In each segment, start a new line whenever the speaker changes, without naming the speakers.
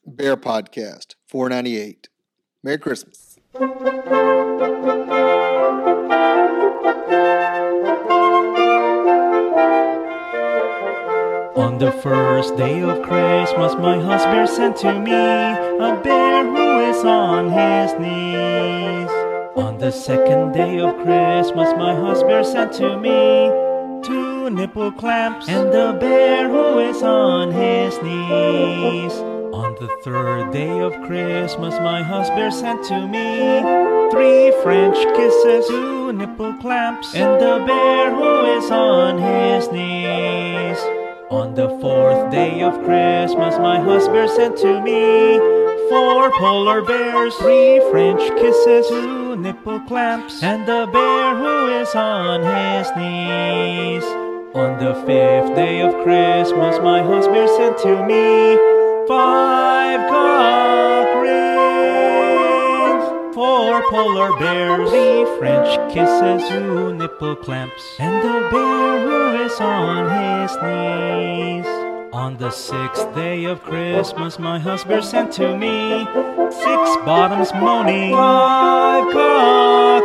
Bear Podcast, $4.98. Merry Christmas.
On the first day of Christmas, my husband sent to me a bear who is on his knees. On the second day of Christmas, my husband sent to me two nipple clamps and the bear who is on his knees. On the third day of Christmas, my husband sent to me three French kisses, two nipple clamps, and the bear who is on his knees. On the fourth day of Christmas, my husband sent to me four polar bears, three French kisses, two nipple clamps, and the bear who is on his knees. On the fifth day of Christmas, my husband sent to me five cock rings, four polar bears, three French kisses, two nipple clamps, and the bear who is on his knees. On the sixth day of Christmas, my husband sent to me six bottoms moaning, five cock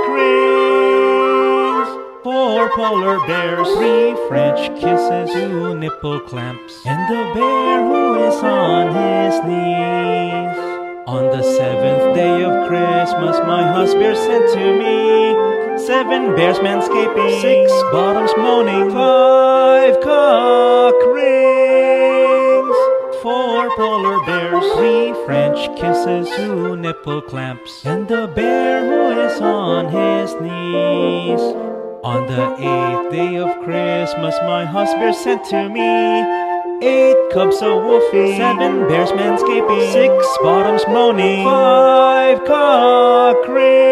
rings, four polar bears, three French kisses, two nipple clamps, and the bear who is on his knees. On the seventh day of Christmas, my husband sent to me seven bears manscaping, six bottoms moaning, five cock rings, four polar bears, three French kisses, two nipple clamps, and the bear who is on his knees. On the eighth day of Christmas, my husband sent to me eight cubs of woofing, seven bears manscaping, six bottoms moaning, five cock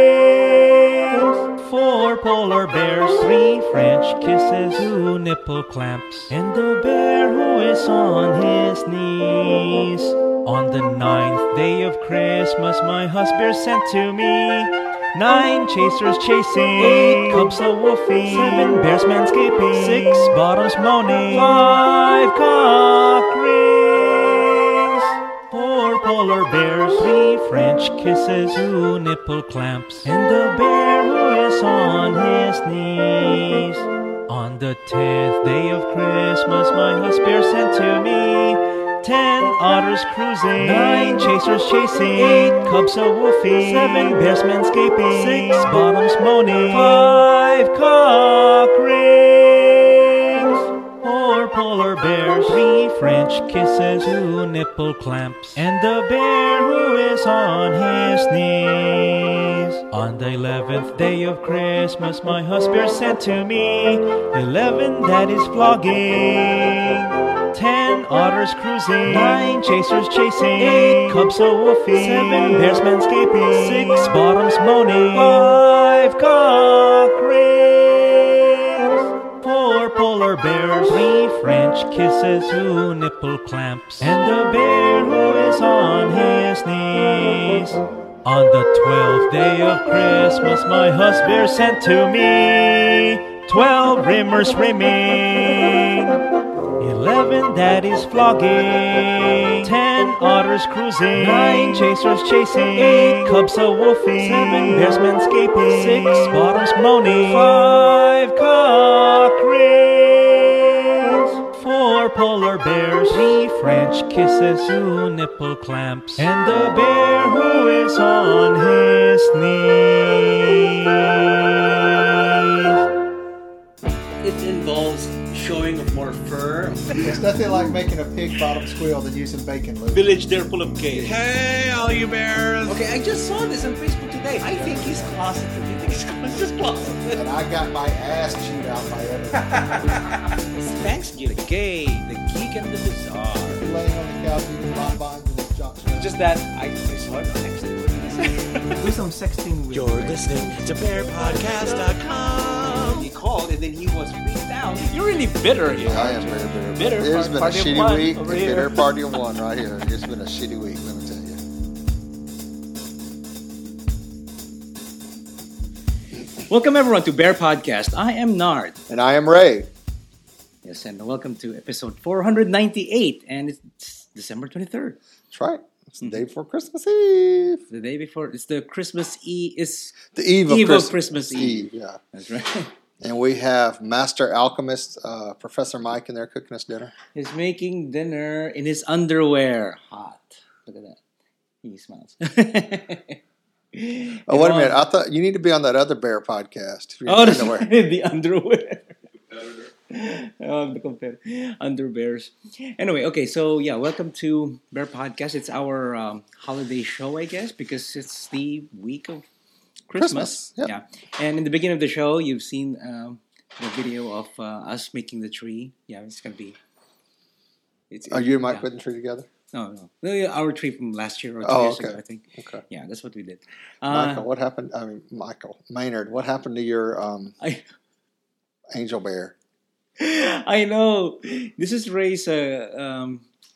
rings, four polar bears, three French kisses, two nipple clamps, and the bear who is on his knees. On the ninth day of Christmas, my husband sent to me nine chasers chasing, eight cubs a woofing, seven bears manscaping, six bottoms moaning, five cock rings, four polar bears, three French kisses, two nipple clamps, and the bear who is on his knees. On the 10th day of Christmas, my husband sent to me 10 otters cruising, 9 chasers chasing, 8 cubs a woofing, 7 bears manscaping, 6 bottoms moaning, 5 cock rings, 4 polar bears, 3 French kisses, 2 nipple clamps, and the bear who is on his knees. On the 11th day of Christmas, my husband sent to me 11 daddies flogging, 10 otters cruising, 9 chasers chasing, 8 cubs a woofing, 7 bears manscaping, 6 bottoms moaning, 5 cock rings, 4 polar bears, 3 French kisses, 2 nipple clamps, and the bear who is on his knees. On the 12th day of Christmas, my husband sent to me 12 rimmers rimming, 11 daddies flogging, 10 otters cruising, 9 chasers chasing, 8 cubs a woofing, 7 bears manscaping, 6 bottoms moaning, 5 cock rings, 4 polar bears, 3 French kisses, 2 nipple clamps, and the bear who is on his knees.
It involves showing of more fur.
It's nothing like making a pig bottom squeal than using bacon lube.
Village there full of gays.
Hey, all you bears!
Okay, I just saw this on Facebook today. I think he's closeted. You think he's closeted?
And I got my ass chewed out by everyone.
It's Thanksgiving. The gay, the geek, and the bizarre.
Laying on the couch eating bonbons and his junk.
It's just that I saw it next to it.
Do some sexting with
You're listening to BearPodcast.com.
He called and then he was freaked out. You're really bitter here.
I am very bitter.
Bitter.
It has been a
Party of
shitty
one
week.
over
The
here.
bitter party of one right here. It's been a shitty week, let me tell you.
Welcome everyone to Bear Podcast. I am Nard.
And I am Ray.
Yes, and welcome to episode 498, and it's December 23rd.
That's right.
It's the day before Christmas Eve.
The day before. It's the Christmas Eve. It's
The eve
of Christmas Eve.
Yeah.
That's right.
And we have Master Alchemist, Professor Mike, in there cooking us dinner.
He's making dinner in his underwear. Hot. Look at that. He smiles.
Oh, wait a minute. I thought you need to be on that other bear podcast. If you're
Oh,
in
that's
underwear.
right. The underwear. The compare underbears. Anyway, okay, so yeah, welcome to Bear Podcast. It's our holiday show, I guess, because it's the week of Christmas.
Yep.
Yeah, and in the beginning of the show, you've seen the video of us making the tree. Yeah, it's gonna be.
Are you and Mike
yeah.
putting the tree together?
No. Our tree from last year or 2
Oh,
years
okay.
ago, I think.
Okay.
Yeah, that's what we did.
Michael, what happened? Michael Maynard, what happened to your
I
angel bear?
I know. This is Ray's. I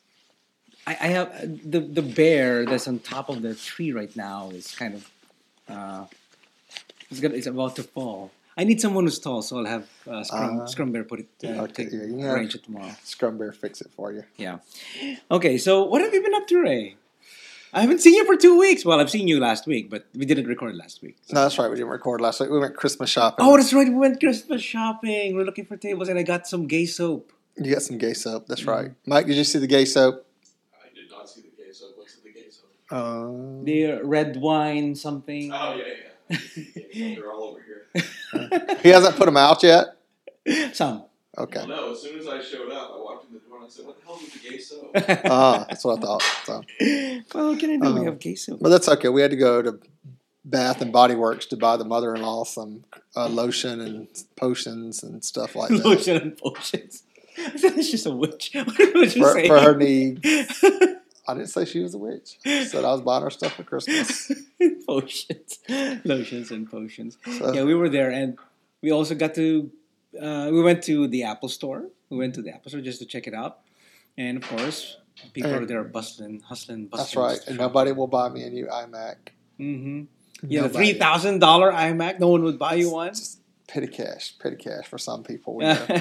have the bear that's on top of the tree right now is kind of it's about to fall. I need someone who's tall, so I'll have Scrum Bear put it
Okay, yeah, you
arrange
have
it tomorrow.
Scrum Bear fix it for you.
Yeah. Okay, so what have you been up to, Ray? I haven't seen you for 2 weeks. Well, I've seen you last week, but we didn't record last week.
No, that's right. We didn't record last week. We went Christmas shopping.
Oh, that's right. We went Christmas shopping. We're looking for tables, and I got some gay soap.
You got some gay soap. That's
Mm-hmm.
right. Mike, did you see the gay soap?
I did not see the gay soap. What's the gay soap?
The red wine something.
Oh, yeah. They're all over here.
He hasn't put them out yet?
Some.
Okay.
Well, no, as soon as I showed up, I walked in the door and I said, what the hell is the gay soap?
That's what I thought. So.
Well, what can I do? We have gay soap.
But that's okay. We had to go to Bath and Body Works to buy the mother-in-law some lotion and potions and stuff like that.
Lotion and potions. I said it's just a witch. What would you say?
For her needs. I didn't say she was a witch. I said I was buying her stuff for Christmas.
Potions. Lotions and potions.
So-
Yeah, we were there, and we also got to, we went to the Apple store. We went to the Apple store just to check it out. And, of course, people are there hustling.
That's right. And nobody will buy me a new iMac.
Mm-hmm. Yeah, the
Nobody.
$3,000 iMac, no one would buy you one.
Just petty cash for some people. You know.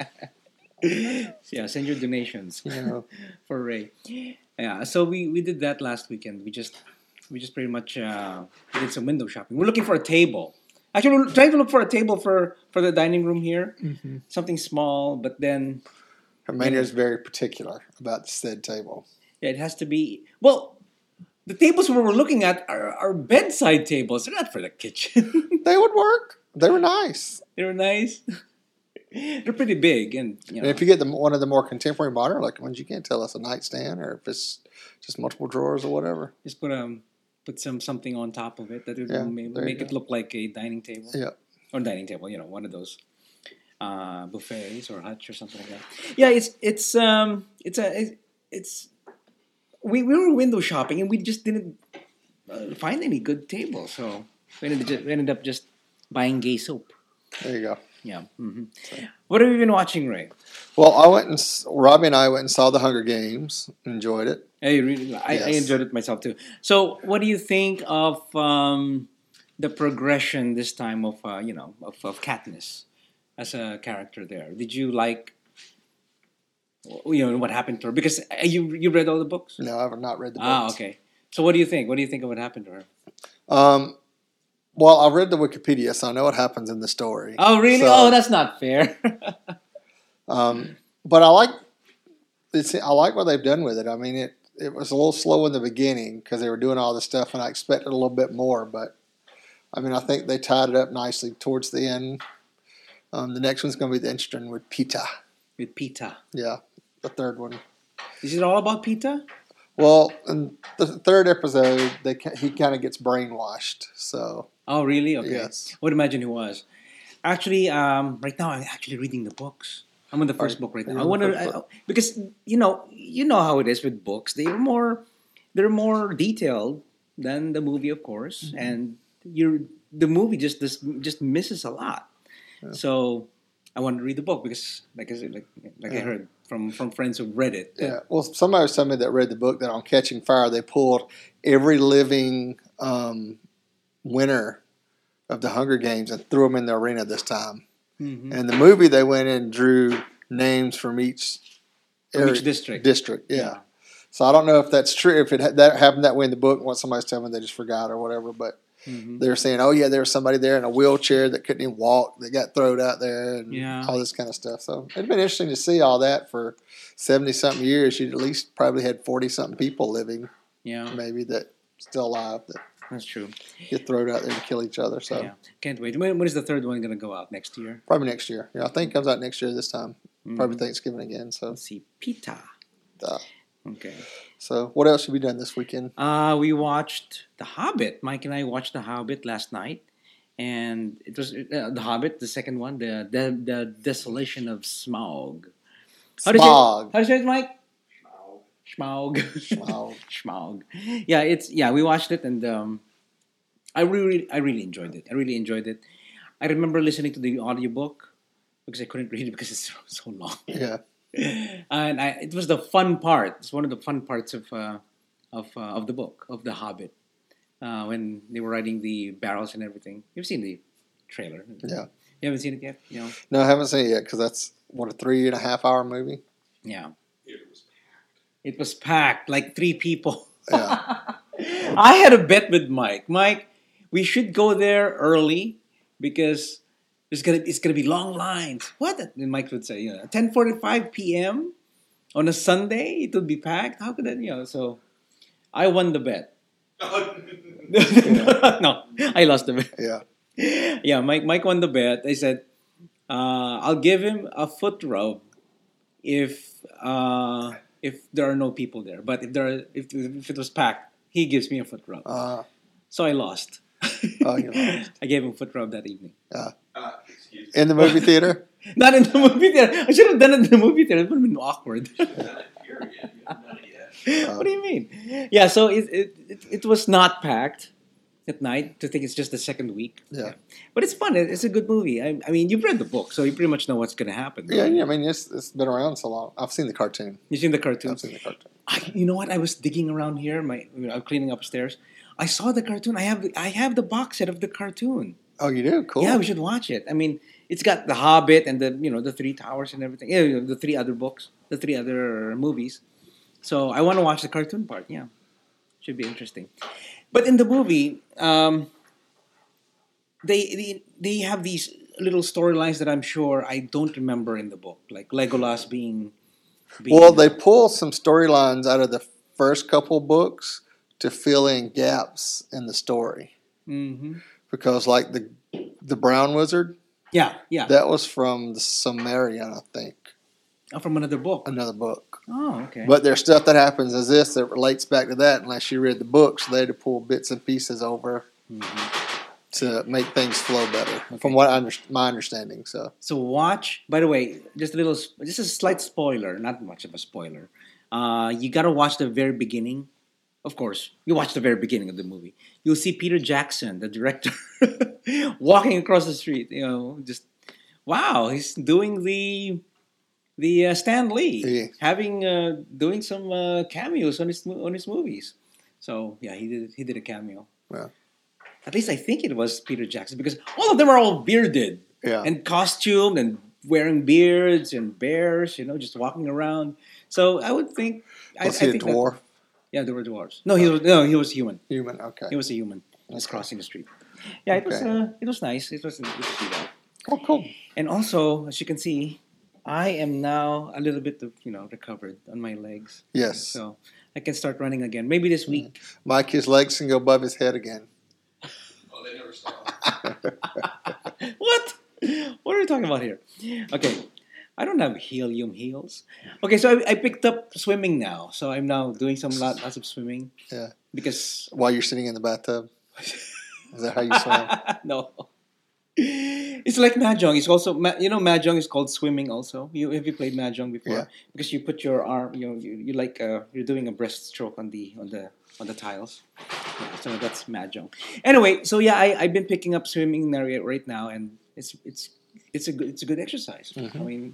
Yeah, send your donations
You know.
for Ray. Yeah, so we did that last weekend. We just pretty much did some window shopping. We're looking for a table. Actually, we're trying to look for a table for the dining room here.
Mm-hmm.
Something small, but then
Maynard is very particular about the said table.
yeah, it has to be. Well, the tables we were looking at are bedside tables. They're not for the kitchen.
They would work. They were nice.
They were nice. They're pretty big, and you
And
know.
if you get one of the more contemporary modern looking ones, you can't tell it's a nightstand or if it's just multiple drawers or whatever.
Just put something on top of it that would
Yeah,
make
there you
it
go.
look like a dining table.
Yeah.
Or dining table, one of those buffets or hutch or something like that. Yeah, we were window shopping and we just didn't find any good tables, so we ended up just buying gay soap.
There you go.
Yeah. Mm-hmm. What have you been watching, Ray?
Well, Robbie and I went and saw the Hunger Games. Enjoyed it.
I
Yes.
enjoyed it myself too. So, what do you think of the progression this time of Katniss as a character there? Did you like what happened to her? Because you read all the books.
No, I've not read the books.
Ah, okay. So, what do you think? What do you think of what happened to her?
Well, I read the Wikipedia, so I know what happens in the story.
Oh, really?
So,
Oh, that's not fair.
but I like what they've done with it. I mean, it was a little slow in the beginning because they were doing all this stuff, and I expected a little bit more. But I mean, I think they tied it up nicely towards the end. The next one's going to be the interesting with Pita.
With Pita.
Yeah, the third one.
Is it all about Pita?
Well, in the third episode, he kind of gets brainwashed. So
Oh, really? Okay.
Yes.
I would imagine he was. Actually, right now I'm actually reading the books. I'm on the first book right now. I
You're on
want
the first
to because you know how it is with books. They're more detailed than the movie, of course, and the movie just misses a lot.
Yeah.
So I wanted to read the book because, like I said, I heard from friends who've read it.
yeah. Well, somebody was telling me that read the book that on Catching Fire they pulled every living winner of the Hunger Games and threw them in the arena this time.
Mhm.
And the movie, they went in and drew names from each
From each district.
Yeah. So I don't know if that's true. If that happened that way in the book, and what somebody's telling me they just forgot or whatever. But they're saying, oh yeah, there was somebody there in a wheelchair that couldn't even walk that got thrown out there and all this kind of stuff. So it'd been interesting to see all that for 70-something years. You'd at least probably had 40-something people living, maybe that still alive that
That's true.
get thrown out there and kill each other. So
Can't wait. When is the third one going to go out? Next year?
probably next year. Yeah, I think it comes out next year this time. Probably Thanksgiving again. So
Let's see. Pita. Okay.
So what else have we done this weekend?
We watched The Hobbit. Mike and I watched The Hobbit last night, and it was The Hobbit, the second one, the Desolation of Smaug. How do you say it, Mike? Smaug.
Smaug.
Smaug. Yeah, we watched it, and I really enjoyed it. I remember listening to the audiobook because I couldn't read it because it's so long.
Yeah.
And it was the fun part. It's one of the fun parts of the book of The Hobbit when they were riding the barrels and everything. You've seen the trailer,
Yeah.
You haven't seen it yet,
No, I haven't seen it yet because that's a 3.5-hour movie.
Yeah,
It was
it was packed like 3 people.
Yeah.
I had a bet with Mike. Mike, we should go there early because it's gonna be long lines. What? And Mike would say, 10:45 p.m. on a Sunday, it would be packed. How could that? So I won the bet. No, I lost the bet.
Yeah.
Yeah, Mike won the bet. I said, I'll give him a foot rub if there are no people there. But if it was packed, he gives me a foot rub. So I lost.
Oh, you lost.
I gave him a foot rub that evening.
excuse
In the movie theater?
Not in the movie theater. I should have done it in the movie theater. It would have been awkward.
me. Not period. You haven't done it yet.
What do you mean? Yeah, so it was not packed at night. I think it's just the second week.
Yeah.
But it's fun. It's a good movie. I mean, you've read the book, so you pretty much know what's going to happen.
Yeah, I mean, it's been around so long. I've seen the cartoon.
You've seen the cartoon?
I've seen the cartoon.
You know what? I was digging around here. I'm cleaning upstairs. I saw the cartoon. I have the box set of the cartoon.
Oh, you do? Cool.
Yeah, we should watch it. I mean, it's got The Hobbit and the Three Towers and everything. Yeah, the 3 other books, the 3 other movies. So I want to watch the cartoon part. Yeah, should be interesting. But in the movie, they have these little storylines that I'm sure I don't remember in the book, like Legolas being
Well, they pull some storylines out of the first couple books to fill in gaps in the story.
Mm-hmm.
Because, like, the Brown Wizard,
Yeah.
that was from the Sumerian, I think.
Oh, from another book.
Another book.
Oh, okay.
But there's stuff that happens as this that relates back to that unless you read the books. So they had to pull bits and pieces over to make things flow better, from what my understanding. So
watch. By the way, just a slight spoiler, not much of a spoiler. You got to watch the very beginning. Of course, you watch the very beginning of the movie. You'll see Peter Jackson, the director, walking across the street. Just wow, he's doing the Stan Lee, doing some cameos on his movies. So yeah, he did a cameo.
Yeah.
At least I think it was Peter Jackson because all of them are all bearded and costumed and wearing beards and bears, just walking around. So I would think
was he a dwarf?
Yeah, there were dwarves. No, he was human.
Human, okay.
He was a human. Just crossing the street. Yeah, it was nice. It was good to see that.
Oh, cool.
And also, as you can see, I am now a little bit, recovered on my legs.
Yes.
So I can start running again. Maybe this week.
Mike, his legs can go above his head again.
Oh, they never stop.
What? What are we talking about here? Okay. I don't have helium heels. Okay, so I picked up swimming now. So I'm now doing lots of swimming.
Yeah.
Because
while you're sitting in the bathtub? Is that how you swim?
No. It's like mahjong. It's also mahjong is called swimming. Also, have you played mahjong before?
Yeah.
Because you put your arm, you like you're doing a breaststroke on the tiles. Yeah, so that's mahjong. Anyway, so yeah, I've been picking up swimming right now, and it's a good exercise.
Mm-hmm.
I mean,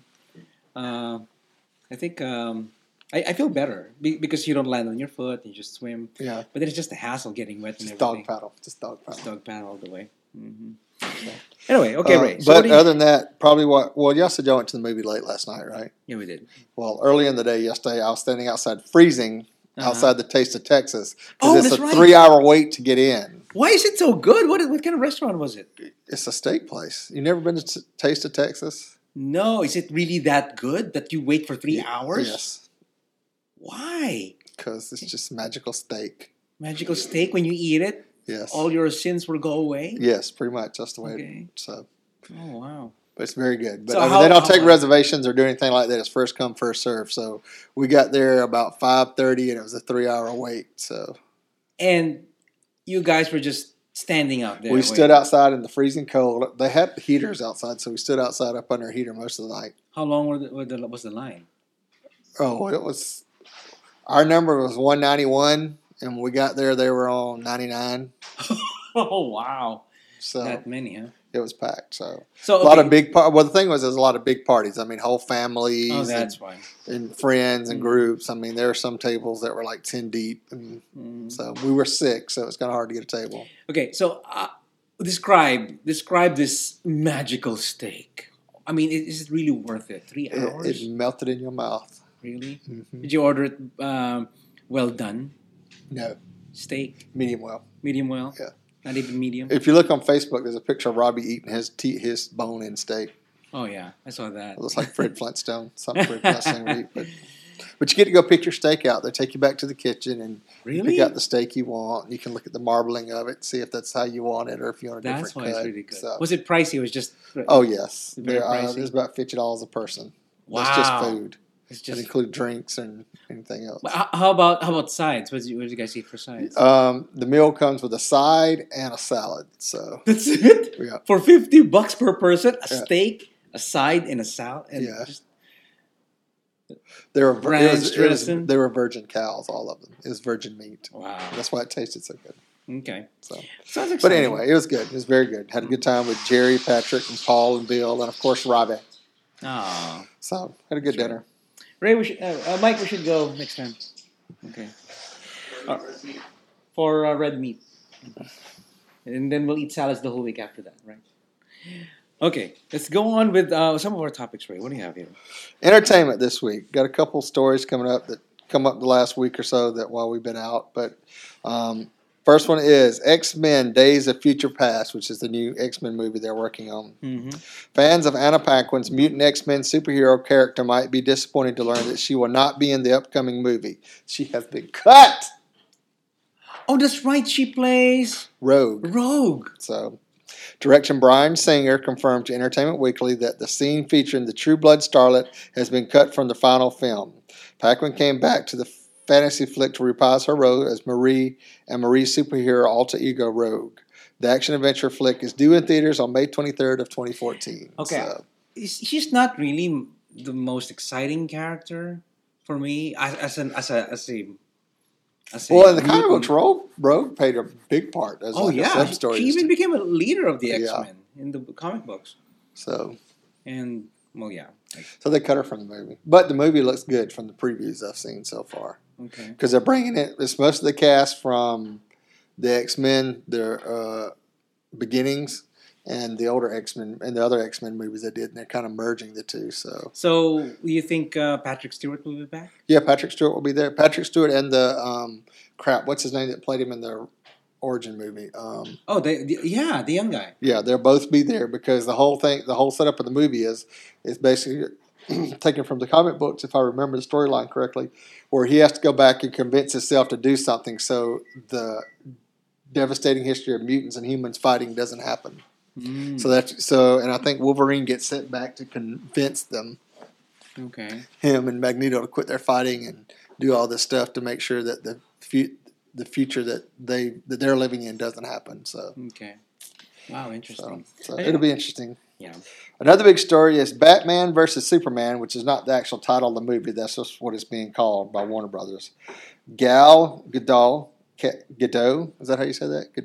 I think I feel better because you don't land on your foot. You just swim.
Yeah.
But then it's just a hassle getting wet and
Just
everything.
dog paddle.
Dog paddle all the way. Mm-hmm. Anyway, okay, Ray. So
but other than that, probably y'all said y'all went to the movie late last night, right?
Yeah, we did.
Well, early in the day yesterday, I was standing outside freezing outside the Taste of Texas.
Oh,
Because it's
that's
a
right.
3-hour wait to get in.
Why is it so good? What kind of restaurant was it?
It's a steak place. You never been to Taste of Texas?
No, is it really that good that you wait for 3 hours?
Yes,
Why?
because it's just magical steak.
Magical steak when you eat it,
Yes.
all your sins will go away.
Yes, pretty much. That's the way.
Okay.
So,
Oh wow.
but it's very good. But
So
I mean,
how-
they don't
how
take
much?
reservations or do anything like that. It's first come, first serve. So we got there about 5:30, and it was a 3-hour wait. So
And you guys were just standing out there.
we
waiting.
stood outside in the freezing cold. They had heaters outside, so we stood outside up under a heater most of the night.
How long was the line?
Oh, it was. Our number was 191, and when we got there, they were on 99.
Oh wow,
So
that many, huh?
it was packed. So
So
a lot of
okay.
big. Well, the thing was, there's a lot of big parties. I mean, whole families.
Oh,
and-
that's why.
and friends and
Mm.
groups. I mean, there are some tables that were like 10 deep, and
Mm.
so we were 6, so it was kind of hard to get a table.
Okay, so describe this magical steak. I mean, is it really worth it? 3 hours?
It melted in your mouth.
Really?
Mhm.
Did you order it well done
No,
steak,
medium well.
medium well?
Yeah.
Not even medium.
If you look on Facebook, there's a picture of Robbie eating his bone-in steak.
Oh yeah, I saw that.
It looks like Fred Flintstone, something Fred Flintstone would eat. But you get to go pick your steak out. They take you back to the kitchen and
Really?
pick out the steak you want. You can look at the marbling of it, see if that's how you want it, or if you want a
That's
different
why
cut.
it's really good.
So-
Was it pricey? It was just
oh yes,
Very pricey?
there's about $50 a person.
wow.
That's just food.
It's
Doesn't
just.
include drinks and anything else.
But how about sides? What did you guys eat for sides?
The meal comes with a side and a salad. So
That's it
yeah,
for $50 per person. A
Yeah.
steak, a side, and a salad. And
Yeah.
just-
they were
Ranch dressing?
they were virgin cows, all of them. It was virgin meat.
wow.
That's why it tasted so good.
Okay.
So,
Sounds exciting.
but anyway, it was good. It was very good. Had a good time with Jerry, Patrick, and Paul and Bill, and of course Robbie.
Oh.
So had a good
Sure.
dinner.
Ray, Mike, we should go next time. Okay. For red meat. And then we'll eat salads the whole week after that, right? Okay, let's go on with some of our topics, Ray. What do you have here?
Entertainment this week. Got a couple stories coming up that come up the last week or so that while we've been out. But first one is X-Men Days of Future Past, which is the new X-Men movie they're working on.
Mm-hmm.
Fans of Anna Paquin's mutant X-Men superhero character might be disappointed to learn that she will not be in the upcoming movie. She has been cut.
Oh, that's right. She plays
Rogue.
Rogue.
So, direction Brian Singer confirmed to Entertainment Weekly that the scene featuring the True Blood starlet has been cut from the final film. Paquin came back to the fantasy flick to reprise her role as Marie and Marie's superhero alter ego Rogue. The action-adventure flick is due in theaters on May 23rd of 2014.
Okay.
So,
She's not really the most exciting character for me as a
well, in the comic
mutant.
books, Rogue played a big part as
Oh
like a
yeah,
sub-story.
she even became a leader of the
Yeah.
X-Men in the comic books.
So
And well, yeah.
they cut her from the movie. But the movie looks good from the previews I've seen so far.
Okay.
Because they're bringing it, it's most of the cast from the X-Men, their beginnings, and the older X-Men, and the other X-Men movies they did, and they're kind of merging the two. So,
So, do you think Patrick Stewart will be back?
yeah, Patrick Stewart will be there. Patrick Stewart and the, what's his name that played him in the origin movie?
Oh, the young guy.
Yeah, they'll both be there because the whole setup of the movie is basically taken from the comic books, if I remember the storyline correctly, where he has to go back and convince himself to do something so the devastating history of mutants and humans fighting doesn't happen.
Mm,
And I think Wolverine gets sent back to convince them,
okay.
him and Magneto, to quit their fighting and do all this stuff to make sure that the future that they're living in doesn't happen. So.
Okay. Wow, interesting.
So it'll be interesting.
Yeah.
Another big story is Batman versus Superman, which is not the actual title of the movie. That's just what it's being called by Warner Brothers. Gal Gadot, is that how you say that?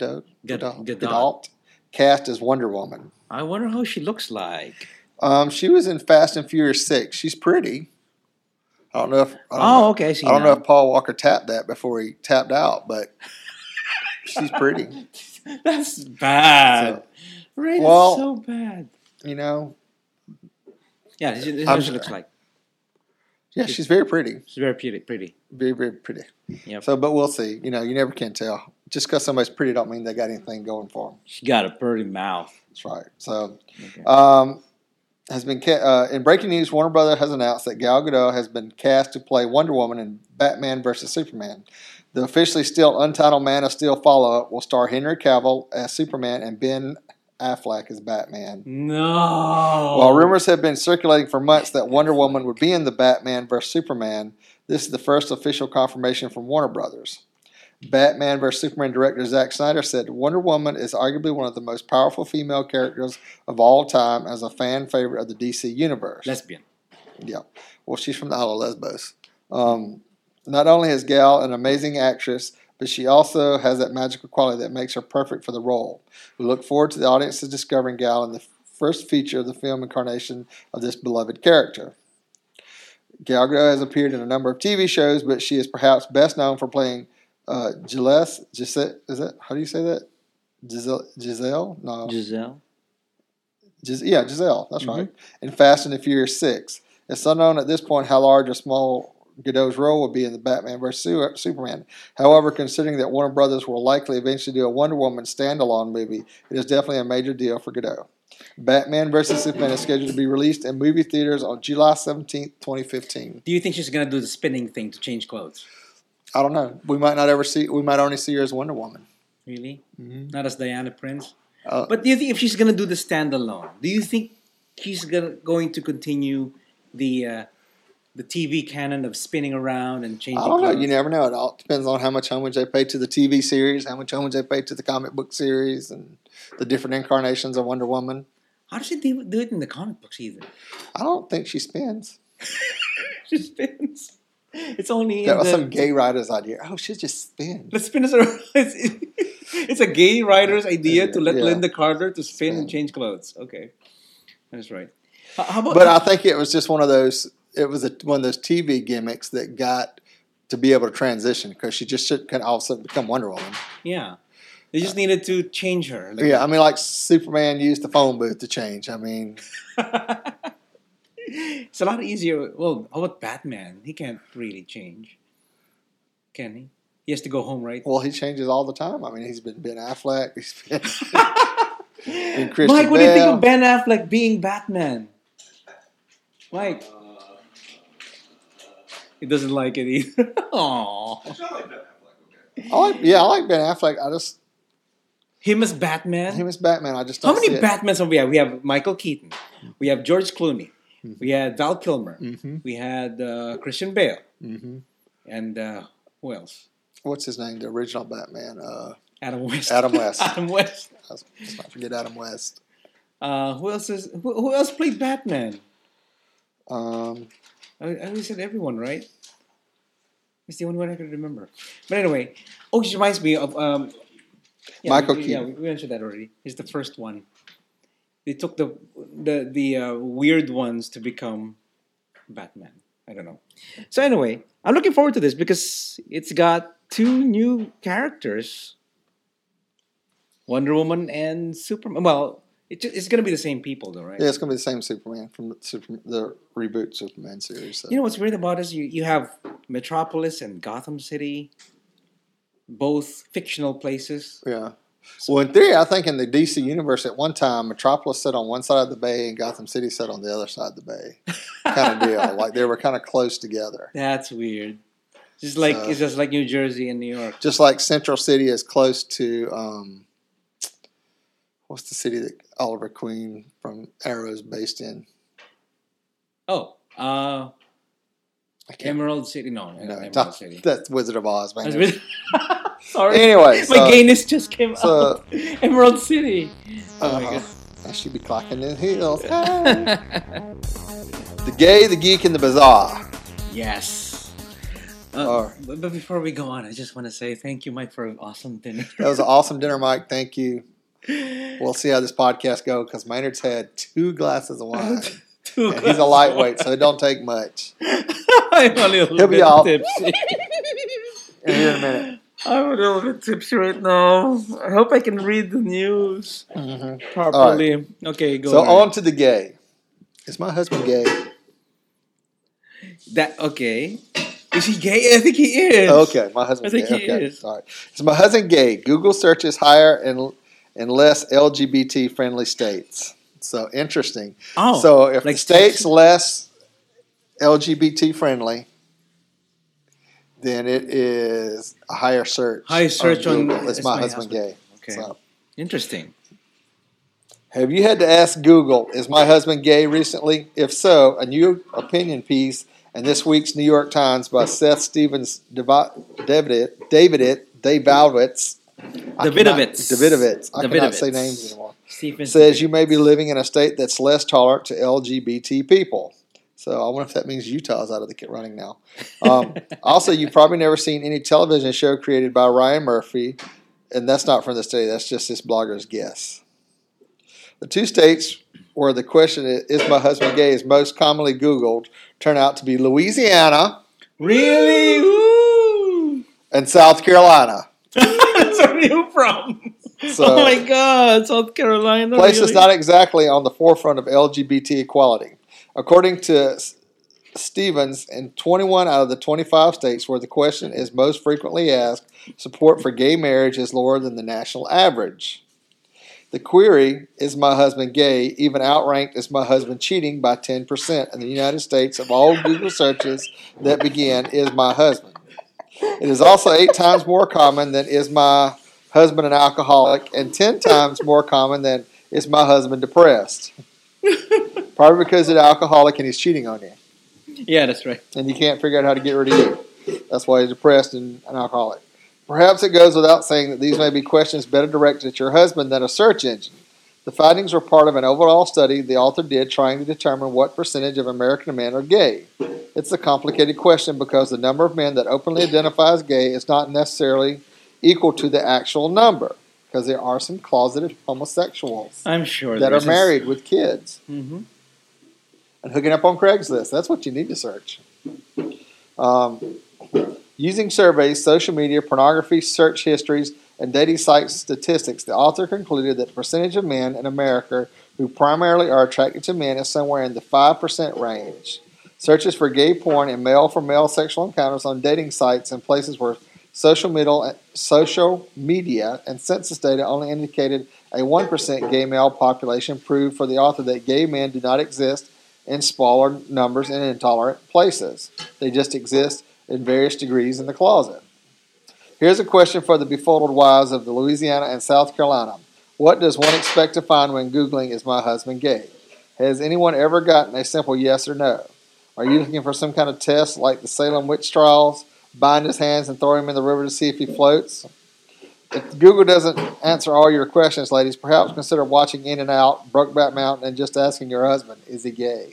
Gadot, cast as Wonder Woman.
I wonder how she looks like.
She was in Fast and Furious 6. She's pretty. I don't know if.
Okay. I see
I don't
now.
know if Paul Walker tapped that before he tapped out, but she's pretty.
That's bad. Right,
Well-
that's so bad.
You know,
Yeah, this is
I'm-
what she looks like.
Yeah, she's very pretty.
She's very pretty.
Very, very pretty.
Yep.
So, but we'll see. You know, you never can tell. Just because somebody's pretty don't mean they got anything going for them.
She got a pretty mouth.
That's right. So,
Okay.
has been in breaking news. Warner Brothers has announced that Gal Gadot has been cast to play Wonder Woman in Batman vs Superman. The officially still untitled Man of Steel follow-up will star Henry Cavill as Superman and Ben Affleck as Batman.
No.
While rumors have been circulating for months that Wonder Woman would be in the Batman vs Superman, this is the first official confirmation from Warner Brothers. Batman vs Superman director Zack Snyder said Wonder Woman is arguably one of the most powerful female characters of all time as a fan favorite of the DC universe.
Lesbian.
Yeah. Well, she's from the Isle of Lesbos. Not only is Gal an amazing actress, but she also has that magical quality that makes her perfect for the role. We look forward to the audiences discovering Gal in the first feature of the film incarnation of this beloved character. Gal Gadot has appeared in a number of TV shows, but she is perhaps best known for playing Giselle, is that, how do you say that? Giselle? No.
Giselle.
Giselle, that's right. In Fast and the Furious 6. It's unknown at this point how large or small Gadot's role will be in the Batman vs. Superman. However, considering that Warner Brothers will likely eventually do a Wonder Woman standalone movie, it is definitely a major deal for Gadot. Batman vs. Superman is scheduled to be released in movie theaters on July 17th, 2015.
Do you think she's going to do the spinning thing to change clothes?
I don't know. We might only see her as Wonder Woman.
Really?
Mm-hmm.
Not as Diana Prince? But do you think if she's going to do the standalone, do you think she's going to continue the TV canon of spinning around and changing
I don't know.
clothes?
You never know. It all depends on how much homage they pay to the TV series, how much homage they pay to the comic book series, and the different incarnations of Wonder Woman.
How does she do it in the comic books either?
I don't think she spins.
She spins. It's only
That
in
was
the,
some gay writer's idea. Oh, she just spins.
The spin is it's a gay writer's idea to let
Yeah.
Linda Carter to spin and
Spin.
change clothes. Okay, that's right. How about?
But I think it was just one of those. It was one of those TV gimmicks that got to be able to transition because she just couldn't all of a sudden become Wonder Woman.
Yeah, they just needed to change her.
Yeah, I mean, like Superman used the phone booth to change. I mean,
It's a lot easier. Well, how about Batman? He can't really change, can he? He has to go home, right?
well, he changes all the time. I mean, he's been Ben Affleck. He's been Christian
Mike, what do you think
Bale.
of Ben Affleck being Batman? Mike, he doesn't like it either. Aww.
Actually, I like Ben Affleck. Okay.
I like Ben Affleck. I just
Him as Batman?
him as Batman. I just
How
don't
many
see it.
Batmans have we have? We have Michael Keaton. We have George Clooney. We had Val Kilmer.
Mhm.
We had Christian Bale.
Mm-hmm.
And who else?
What's his name? The original Batman.
Adam West.
Adam West.
Adam West.
Let's not forget Adam West.
Who else played Batman?
Um,
I always said everyone, right? It's the only one I could remember. But anyway, it reminds me of
Michael
Yeah,
Keaton.
we mentioned that already. He's the first one. They took the weird ones to become Batman. I don't know. So anyway, I'm looking forward to this because it's got two new characters, Wonder Woman and Superman. Well, it's going to be the same people, though, right?
yeah, it's going to be the same Superman from the reboot Superman series. So.
You know what's weird about this? You have Metropolis and Gotham City, both fictional places.
Yeah. Well, in theory, I think in the DC universe, at one time, Metropolis sat on one side of the bay and Gotham City sat on the other side of the bay, kind of deal. Like they were kind of close together.
That's weird. It's just like New Jersey and New York.
Just like Central City is close to what's the city that Oliver Queen from Arrow is based in?
Oh,
I can't
Emerald City. No,
No,
Emerald City.
that's Wizard of Oz, man.
That's weird. Sorry.
Anyway,
my gayness just came out. Emerald City. Oh my god.
I should be clocking in heels. Hey. The Gay, the Geek, and the Bizarre.
Yes.
Or-
But before we go on, I just want to say thank you, Mike, for an awesome dinner.
That was an awesome dinner, Mike. Thank you. We'll see how this podcast goes because Maynard's had 2 glasses of wine. And he's a lightweight, so it don't take much.
I'm a little
He'll be
bit
out.
tipsy.
In here in a minute.
I'm a little bit tipsy right now. I hope I can read the news
Mm-hmm.
properly. Okay, go
So
ahead.
on to the gay. Is my husband gay?
That okay? Is he gay? I think he is.
Okay, my husband's
I think
gay.
he
Okay,
is.
all right. Is my husband gay? Google searches higher and less LGBT friendly states. So interesting.
Oh,
So if
like
the state's
Texas?
less LGBT friendly, then it is a higher search.
High search on
Google. Is my husband gay?
Okay,
So,
interesting.
have you had to ask Google, is my husband gay recently? If so, a new opinion piece in this week's New York Times by Seth Stevens Davidowitz.
Davidowitz.
I cannot say
Davidowitz.
names anymore.
Stephen
Says you may be living in a state that's less tolerant to LGBT people. So I wonder if that means Utah's out of the running now. Also, you've probably never seen any television show created by Ryan Murphy, and that's not from the study. That's just this blogger's guess. The two states where the question is my husband gay is most commonly Googled turn out to be Louisiana
Really? Woo!
and South Carolina.
That's where you from?
So,
Oh my God, South Carolina.
places
really?
not exactly on the forefront of LGBT equality. According to Stevens, in 21 out of the 25 states where the question is most frequently asked, support for gay marriage is lower than the national average. The query, is my husband gay, even outranked is my husband cheating by 10% in the United States of all Google searches that begin, is my husband. It is also 8 times more common than is my husband an alcoholic and 10 times more common than is my husband depressed. Probably because he's an alcoholic and he's cheating on you.
Yeah, that's right.
And you can't figure out how to get rid of you. That's why he's depressed and an alcoholic. Perhaps it goes without saying that these may be questions better directed at your husband than a search engine. The findings were part of an overall study the author did trying to determine what percentage of American men are gay. It's a complicated question because the number of men that openly identify as gay is not necessarily equal to the actual number, because there are some closeted homosexuals
I'm sure
that are married with kids
Mm-hmm.
and hooking up on Craigslist. That's what you need to search. Using surveys, social media, pornography, search histories, and dating site statistics, the author concluded that the percentage of men in America who primarily are attracted to men is somewhere in the 5% range. Searches for gay porn and male-for-male sexual encounters on dating sites and places where social media and census data only indicated a 1% gay male population proved for the author that gay men do not exist in smaller numbers in intolerant places. They just exist in various degrees in the closet. Here's a question for the befuddled wives of the Louisiana and South Carolina. What does one expect to find when Googling, is my husband gay? Has anyone ever gotten a simple yes or no? Are you looking for some kind of test like the Salem witch trials? Bind his hands and throw him in the river to see if he floats? If Google doesn't answer all your questions, ladies, perhaps consider watching In and Out, Brokeback Mountain, and just asking your husband, is he gay?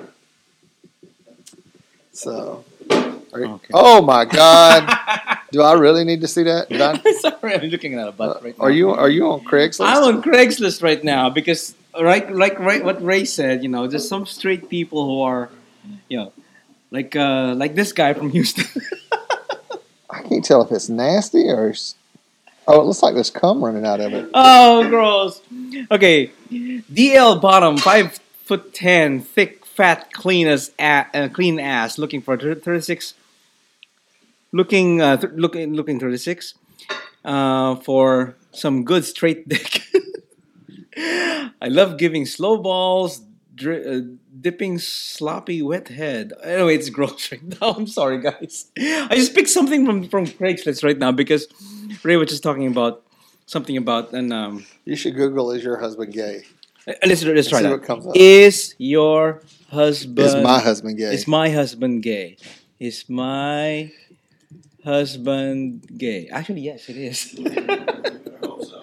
So,
Okay.
oh my God. Do I really need to see that? Did I,
Sorry, I'm looking at a butt right now.
are you on Craigslist?
I'm on Craigslist right now because, right, what Ray said, there's some straight people who are, like this guy from Houston.
I can't tell if it's nasty or. Oh, it looks like there's cum running out of it.
Oh, gross. Okay, DL bottom, 5'10", thick, fat, clean ass, looking for 36. Looking 36 for some good straight dick. I love giving slow balls, dipping sloppy wet head. Anyway, it's gross right now. I'm sorry, guys. I just picked something from Craigslist right now because Ray was just talking about something about and
You should Google, is your husband gay?
let's try
See
that.
what comes up.
Is your husband?
Is my husband gay?
Is my husband gay? Is my husband gay? Actually, yes, it is.
I hope so.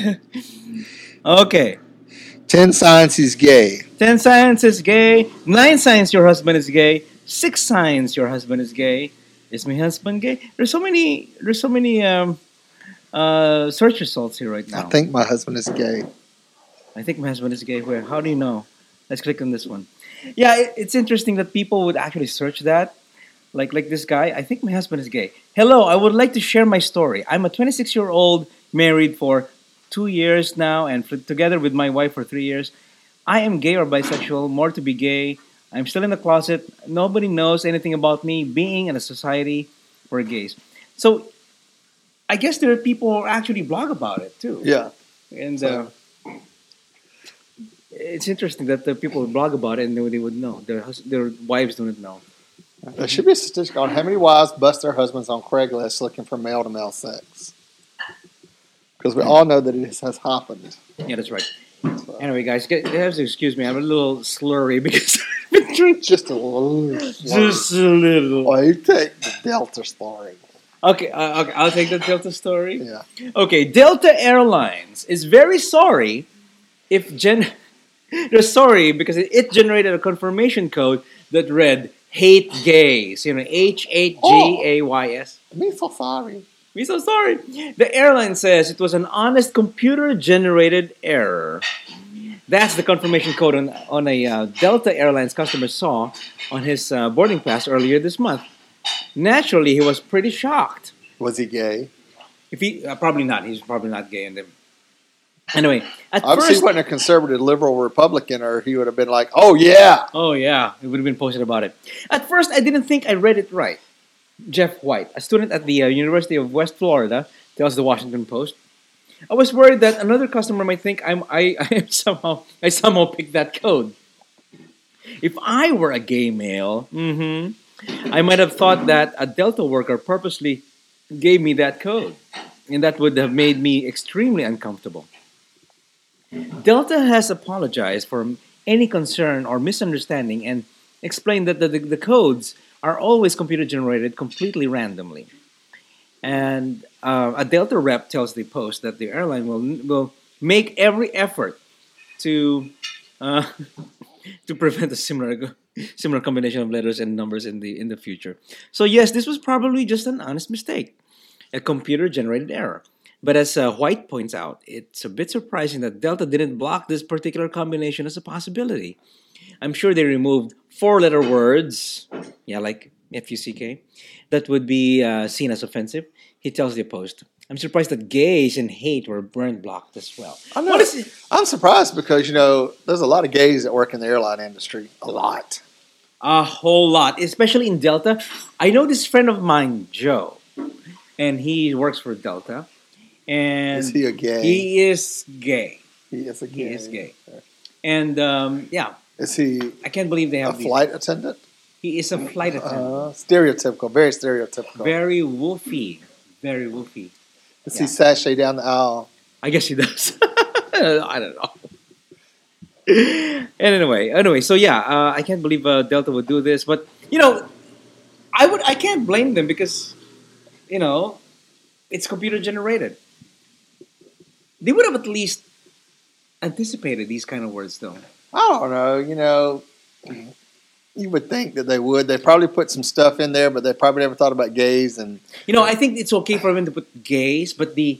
Okay.
10 signs he's gay.
10 signs is gay. 9 signs your husband is gay. 6 signs your husband is gay. Is my husband gay? There's so many search results here right now.
I think my husband is gay.
I think my husband is gay. Where? How do you know? Let's click on this one. Yeah, it's interesting that people would actually search that. Like this guy, I think my husband is gay. Hello, I would like to share my story. I'm a 26-year-old married for 2 years now and together with my wife for 3 years. I am gay or bisexual, more to be gay. I'm still in the closet. Nobody knows anything about me being in a society for gays. So I guess there are people who actually blog about it too.
Yeah.
And
So-
it's interesting that the people blog about it and they would know. Their wives don't know.
There should be a statistic on how many wives bust their husbands on Craigslist looking for male to male sex. Because we all know that it has happened.
Yeah, that's right. Anyway, guys, you have to excuse me. I'm a little slurry because I've been drinking
Just a little.
just a little.
Oh, you take the Delta story.
Okay, I'll take the Delta story.
Yeah.
Okay, Delta Airlines is very sorry if they're sorry because it generated a confirmation code that read "hate gays." You know, HAGAYS.
Me so sorry.
We're so sorry. The airline says it was an honest computer-generated error. That's the confirmation code on a Delta Airlines customer saw on his boarding pass earlier this month. Naturally, he was pretty shocked.
Was he gay?
If he probably not, he's probably not gay. Anyway, at
Obviously,
first,
he wasn't a conservative, liberal Republican, or he would have been like, "Oh yeah."
oh yeah, it would have been posted about it. At first, I didn't think I read it right. Jeff White, a student at the University of West Florida, tells the Washington Post. I was worried that another customer might think I somehow picked that code. If I were a gay male, I might have thought that a Delta worker purposely gave me that code, and that would have made me extremely uncomfortable. Delta has apologized for any concern or misunderstanding and explained that the codes are always computer generated completely randomly. And a Delta rep tells the Post that the airline will make every effort to to prevent a similar combination of letters and numbers in the future. So yes, this was probably just an honest mistake, a computer generated error. But as White points out, it's a bit surprising that Delta didn't block this particular combination as a possibility. I'm sure they removed 4-letter words, yeah, like FUCK, that would be seen as offensive. He tells the Post, I'm surprised that gays and hate were burn blocked as well.
I'm surprised because there's a lot of gays that work in the airline industry. A lot.
A whole lot, especially in Delta. I know this friend of mine, Joe, and he works for Delta. And
Is he a gay?
He is gay.
He is a gay.
He is gay. And yeah,
Is he
I can't believe they
a
have
flight attendant?
He is a flight attendant.
Stereotypical, very stereotypical.
Very woofy. Very woofy.
Does he sashay down the aisle?
I guess he does. I don't know. And anyway, so yeah, I can't believe Delta would do this, but I can't blame them because it's computer generated. They would have at least anticipated these kind of words, though.
I don't know. You would think that they would. They probably put some stuff in there, but they probably never thought about gays and.
I think it's okay for them to put gays, but the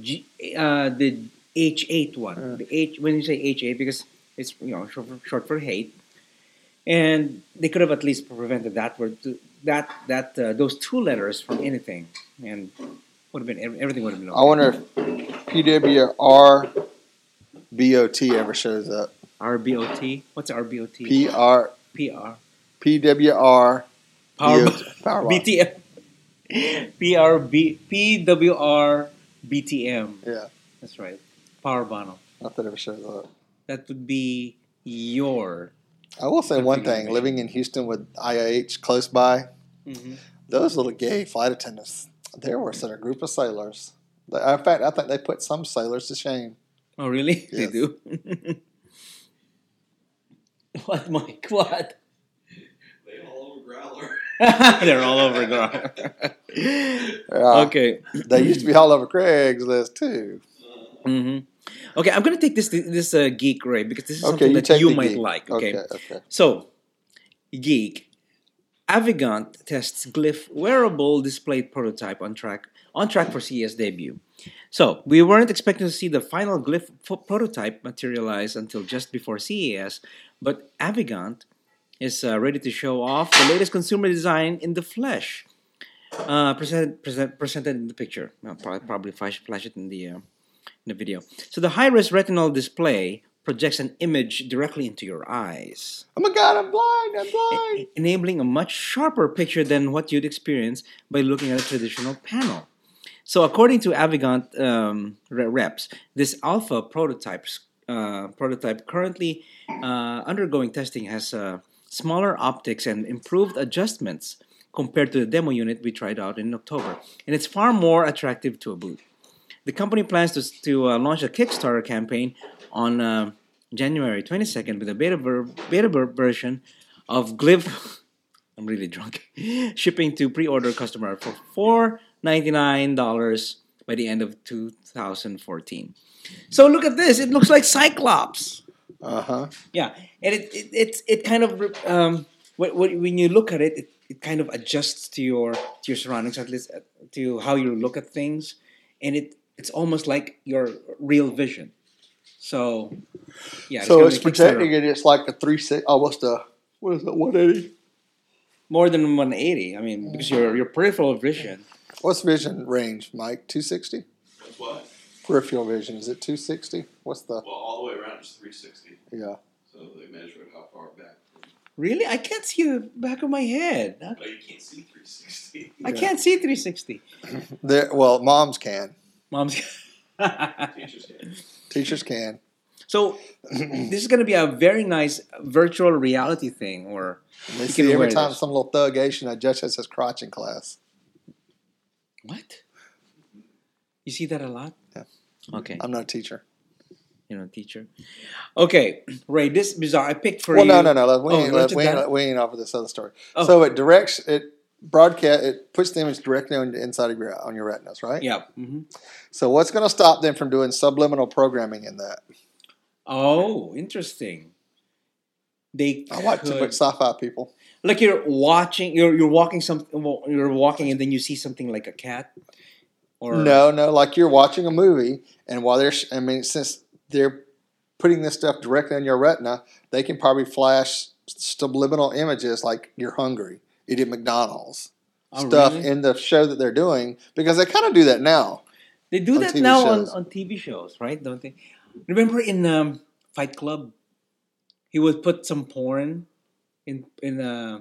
H8 one, the H when you say H8 because it's short for hate, and they could have at least prevented that word those 2 letters from anything, and would have been everything would have been okay.
I wonder if PWRBOT ever shows up.
RBOT. What's RBOT?
PR. PWR.
Power
Power
BTM. PWR BTM.
Yeah,
That's right. Power Bono.
not that ever shows up.
That would be your.
I will say one
Something
thing:
like
living in Houston with IIH close by, those little gay flight attendants, they were such a group of sailors. In fact, I think they put some sailors to shame.
Oh, really? They
Yes.
do? What, Mike? What?
They all over Growler.
They're all over Gar. Okay.
They used to be all over Craigslist too.
hmm Okay, I'm gonna take this geek Ray because this is
Okay,
something
you
that
take
you
the
might
geek.
like. Okay.
Okay.
So, geek. Avigant tests Glyph wearable display prototype on track for CES debut. So we weren't expecting to see the final Glyph prototype materialize until just before CES, but Avigant is ready to show off the latest consumer design in the flesh. Presented in the picture. I'll probably flash it in the video. So the high-res retinal display projects an image directly into your eyes,
Oh my God, I'm blind. I'm blind.
enabling a much sharper picture than what you'd experience by looking at a traditional panel. So, according to Avigant reps, this alpha prototype currently undergoing testing has smaller optics and improved adjustments compared to the demo unit we tried out in October, and it's far more attractive to a boot. The company plans to launch a Kickstarter campaign on January 22nd with a beta version of Glyph. I'm really drunk. Shipping to pre-order customer for $499 by the end of 2014. So look at this. It looks like Cyclops.
Uh-huh.
Yeah, and it kind of when you look at it, it kind of adjusts to your surroundings, at least to how you look at things, and it's almost like your real vision. So, yeah.
So
gonna
it's
be
protecting
Kickstarter.
it. It's like a 360, almost a, what is it, 180?
More than 180. I mean, because your peripheral vision.
What's vision range, Mike? 260?
That's what?
Peripheral vision, is it 260? What's the,
Well, all the way around is 360.
yeah.
So they measure it how far back.
Really, I can't see the back of my head.
But you can't see 360.
I can't see 360.
Well, moms can.
Mom's.
Teachers can.
Teachers can.
So this is going to be a very nice virtual reality thing, or
They
you
see
can
every
wear
time
this.
some little thug Asian adjusts his crotch in class.
What? You see that a lot?
Yeah.
Okay,
I'm not a teacher.
you're a teacher. Okay, Ray, this bizarre I picked for
Well,
you.
no. We
Oh,
ain't,
let's do that.
we ain't off of this other story.
Oh.
So it broadcast, it puts the image directly on the inside of on your retinas, right?
Yeah. Mm-hmm.
So what's going to stop them from doing subliminal programming in that?
Oh, interesting. They
I watch too
could-
much sci-fi people.
like you're watching, you're walking something. Well, you're walking, and then you see something like a cat. Or
No, like you're watching a movie, and while since they're putting this stuff directly on your retina, they can probably flash subliminal images like you're hungry, eat at McDonald's,
Oh,
stuff
really?
in the show that they're doing, because they kind of do that now.
They do
on
that
TV
now
shows.
on TV shows, right? Don't they? Remember in Fight Club, he would put some porn in the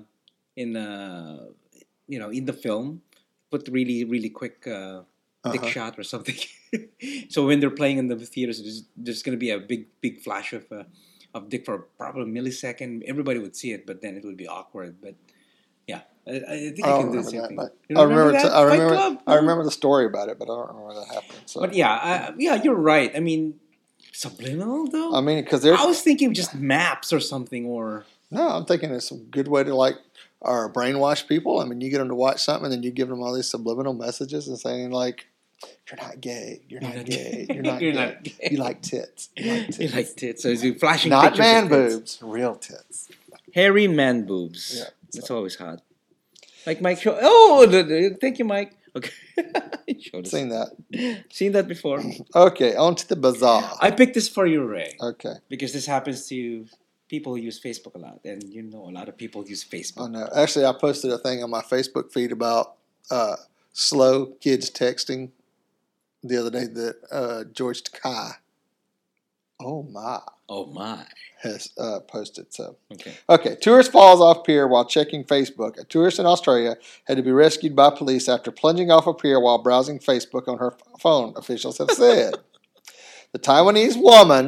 film, put really quick dick
Uh-huh.
shot or something. So when they're playing in the theaters, there's going to be a big flash of dick for probably a millisecond. Everybody would see it, but then it would be awkward. But yeah, I think
I
you
don't
can do the
remember
same
that.
thing.
But
You
I remember.
that?
I
Fight
remember.
Club?
I remember the story about it, but I don't remember that happening. So.
But yeah, you're right. I mean, subliminal though.
I mean, because there's
I was thinking just maps or something, or
no. I'm thinking it's a good way to or brainwash people. I mean, you get them to watch something, and then you give them all these subliminal messages and saying like, "You're not gay. You're not gay. You're not
You're
gay.
not gay.
You like tits. You like tits.
you like tits. So you're flashing
Not
pictures
man
of tits.
boobs, real tits."
Hairy man boobs.
Yeah,
That's always hot. Like Mike show. Oh, thank you, Mike. Okay, You showed us.
Seen that?
Seen that before.
Okay, on to the bazaar.
I picked this for you, Ray,
Okay.
because this happens to people who use Facebook a lot, and you know a lot of people use Facebook.
Oh no! Actually, I posted a thing on my Facebook feed about slow kids texting the other day that George Takei, oh my, has posted. So
Okay.
Tourist falls off pier while checking Facebook. A tourist in Australia had to be rescued by police after plunging off a pier while browsing Facebook on her phone. Officials have said the Taiwanese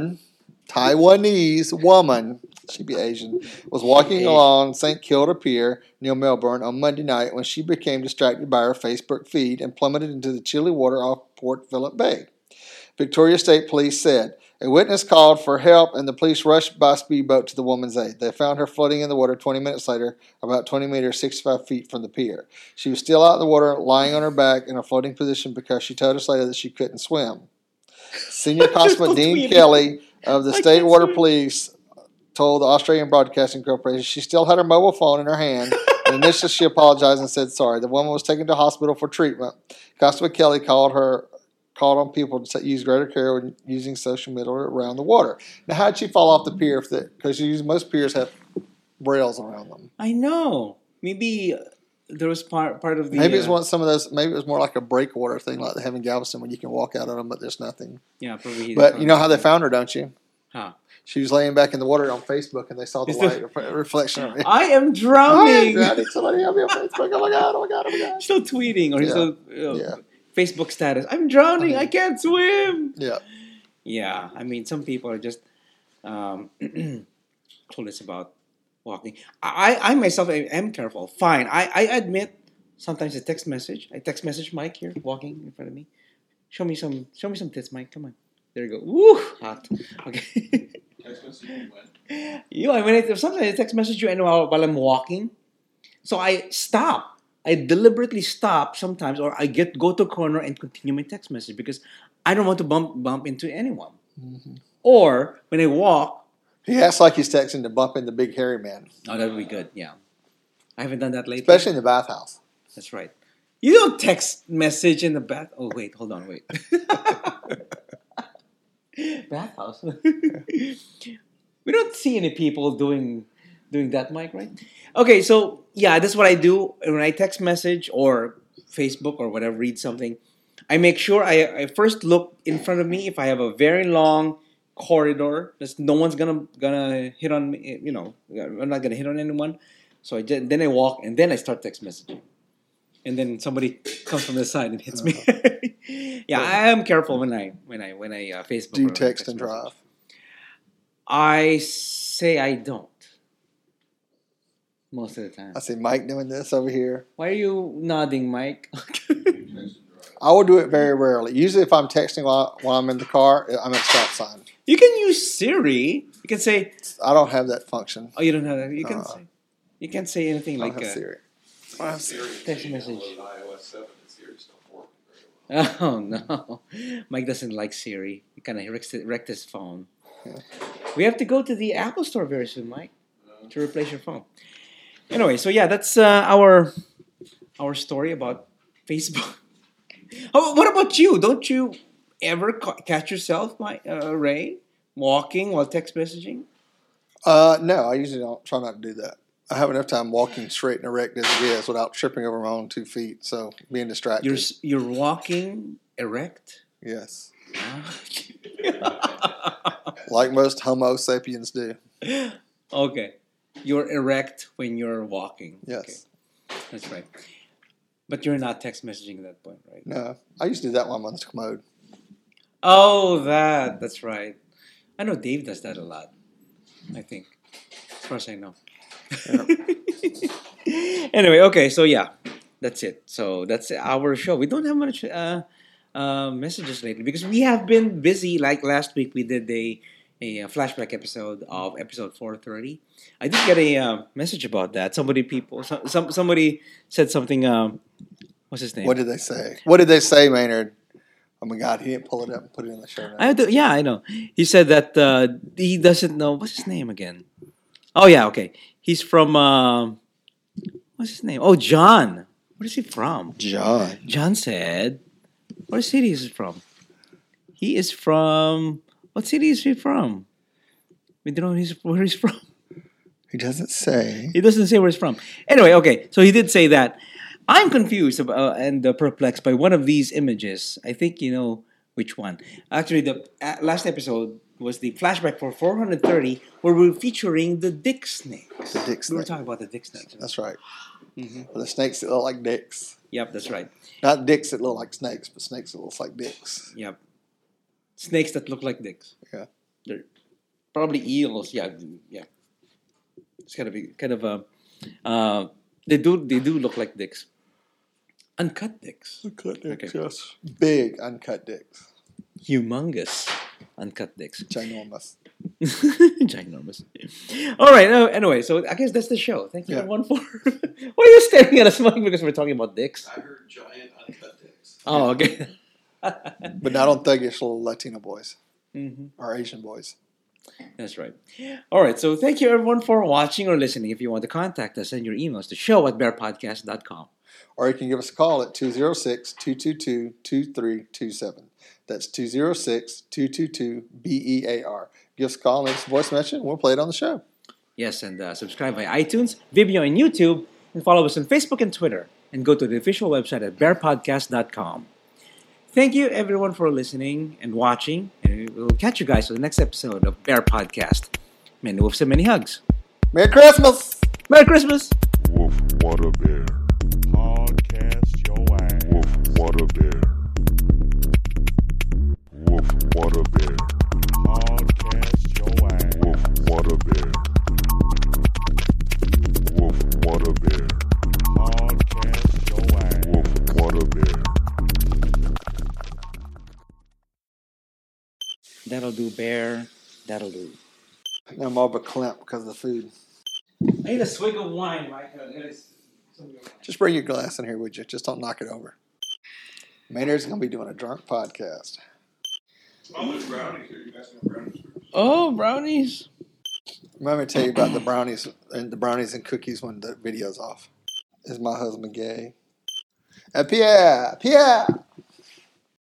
woman, she'd be Asian, was walking along St Kilda Pier near Melbourne on Monday night when she became distracted by her Facebook feed and plummeted into the chilly water off Port Phillip Bay. Victoria State Police said a witness called for help and the police rushed by speedboat to the woman's aid. They found her floating in the water 20 minutes later, about 20 meters, 65 feet from the pier. She was still out in the water, lying on her back in a floating position because she told us later that she couldn't swim. Senior Constable Dean Kelly of the State Water Police told the Australian Broadcasting Corporation she still had her mobile phone in her hand. And initially she apologized and said sorry. The woman was taken to hospital for treatment. Constable Kelly called on people to use greater care when using social media around the water. Now, how did she fall off the pier? Because most piers have rails around them.
I know. Maybe there was part of the.
Maybe it's some of those. Maybe it was more like a breakwater thing, like they have in Galveston, when you can walk out on them, but there's nothing.
Yeah, probably.
But you know how they found her, don't you?
Huh.
She was laying back in the water on Facebook, and they saw the
Is
light reflection of me.
I am
I am
drowning.
drowning. Somebody help me on Facebook. Oh my god! Oh my god! Oh my god!
Still tweeting or
Yeah.
still
Yeah.
Facebook status. I'm drowning. I can't swim.
Yeah.
Yeah, I mean, some people are just clueless about walking. I myself am careful. Fine. I admit sometimes I text message Mike here walking in front of me. Show me some tits, Mike. Come on. There you go. Woo, hot. Okay.
Text message you when?
Sometimes I text message you and while I'm walking, so I stop. I deliberately stop sometimes, or I go to a corner and continue my text message because I don't want to bump into anyone.
Mm-hmm.
Or when I walk,
He acts like he's texting to bump into big hairy man,
oh, that would be good. Yeah, I haven't done that lately.
especially in the bathhouse.
That's right. You don't text message in the bath. Oh wait, hold on, wait. Bathhouse. We don't see any people doing that, Mike, right? Okay, so yeah, that's what I do when I text message or Facebook or whatever, read something. I make sure I first look in front of me. If I have a very long corridor, no one's gonna hit on me. You know, I'm not gonna hit on anyone. So then I walk and then I start text messaging, and then somebody comes from the side and hits me. Yeah, I am careful when I Facebook.
Do you
or
text and
message.
drive?
I say I don't. Most of the time.
I see Mike doing this over here.
Why are you nodding, Mike?
I will do it very rarely. Usually, if I'm texting while I'm in the car, I'm at a stop sign.
You can use Siri. You can say,
I don't have that function.
"Oh, you don't have that." You can say, you can't say anything
I
like
don't have Siri. I don't have Siri.
text message.
Downloaded iOS 7 and Siri's not working very well.
Oh no, Mike doesn't like Siri. He kind of wrecked his phone.
Yeah.
We have to go to the Apple Store very soon, Mike, to replace your phone. Anyway, so yeah, that's our story about Facebook. Oh, what about you? Don't you ever catch yourself, Ray, walking while text messaging?
No, I usually don't try not to do that. I have enough time walking straight and erect as it is without tripping over my own 2 feet. So being distracted.
You're walking erect.
Yes.
Ah.
Like most Homo sapiens do.
Okay, you're erect when you're walking.
Yes.
Okay. That's right. But you're not text messaging at that point, right?
No. I used to do that while I'm on the commode.
Oh, that's right. I know Dave does that a lot. I think, as far as I know. Anyway, okay, so yeah, that's it. So that's our show. We don't have much messages lately because we have been busy. Like last week, we did a flashback episode of episode 430. I did get a message about that. Somebody said something. What's his name?
What did they say? What did they say, Maynard? Oh my God, he didn't pull it up and put it in the show notes.
Yeah, I know. He said that he doesn't know. What's his name again? Oh, yeah, okay. He's from, what's his name? Oh, John. Where is he from?
John.
John said, what city is he from? He is from, what city is he from? We don't know where he's from.
He doesn't say.
He doesn't say where he's from. Anyway, okay, so he did say that. I'm confused and perplexed by one of these images. I think you know which one. Actually, the last episode was the flashback for 430, where we were featuring the dick snakes.
The dick
We were
snake.
talking about the dick snakes.
That's right.
Mm-hmm.
The snakes that look like dicks.
Yep, that's right.
Not dicks that look like snakes, but snakes that look like dicks.
Yep. Snakes that look like dicks.
Yeah.
They're probably eels. Yeah. It's gotta be kind of they do look like dicks. Uncut dicks.
Uncut dicks,
Okay.
yes. Big uncut dicks.
Humongous uncut dicks.
Ginormous.
Ginormous. All right. Anyway, so I guess that's the show. Thank you,
Yeah.
everyone, for. Why are you staring at us, Mike? Because we're talking about dicks.
I heard giant uncut dicks.
Oh, okay.
But not on thuggish little Latino boys
Hmm.
or Asian boys.
That's right. All right. So thank you, everyone, for watching or listening. If you want to contact us, send your emails to show@bearpodcast.com.
Or you can give us a call at 206-222-2327. That's 206-222-BEAR. Give us a call and leave us a voice message, and we'll play it on the show.
Yes, and subscribe via iTunes, Vimeo, and YouTube, and follow us on Facebook and Twitter. And go to the official website at bearpodcast.com. Thank you, everyone, for listening and watching. And we'll catch you guys on the next episode of Bear Podcast. Many wolves and many hugs.
Merry Christmas!
Merry Christmas!
Woof, what a bear. Podcast your ass. Woof, what a bear. Woof, what a bear. Podcast your ass. Woof, what a bear. Woof, what a bear. Podcast your ass. Woof, what a bear.
That'll do, Bear. That'll do.
I'm more of a clamp because of the food.
I need a swig of wine, Mike.
Just bring your glass in here, would you? Just don't knock it over. Maynard's going to be doing a drunk podcast.
Oh, there's brownies here. You guys have brownies.
Oh, brownies.
Let me tell you about the brownies and cookies when the video's off. Is my husband gay? Pierre!